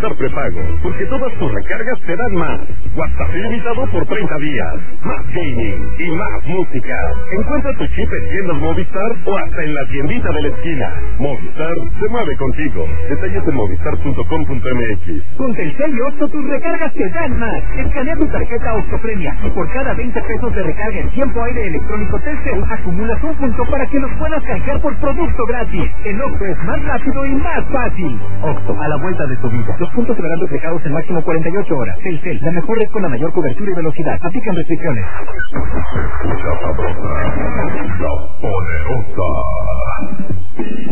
Movistar Prepago, porque todas tus recargas te dan más. WhatsApp ilimitado por 30 días, más gaming y más música. Encuentra tu chip en tiendas Movistar o hasta en la tiendita de la esquina. Movistar se mueve contigo. Detalles en movistar.com.mx. Con Telcel y Oxxo tus recargas te dan más. Escanea tu tarjeta Oxxo Premia y por cada 20 pesos de recarga en tiempo aire electrónico Telcel acumulas un punto para que los puedas canjear por producto gratis. El Oxxo es más rápido y más fácil. Oxxo, a la vuelta de tu vida. Los puntos se verán reflejados en máximo 48 horas. Telcel, la mejor red con la mayor cobertura y velocidad. Aplican restricciones. La poderosa.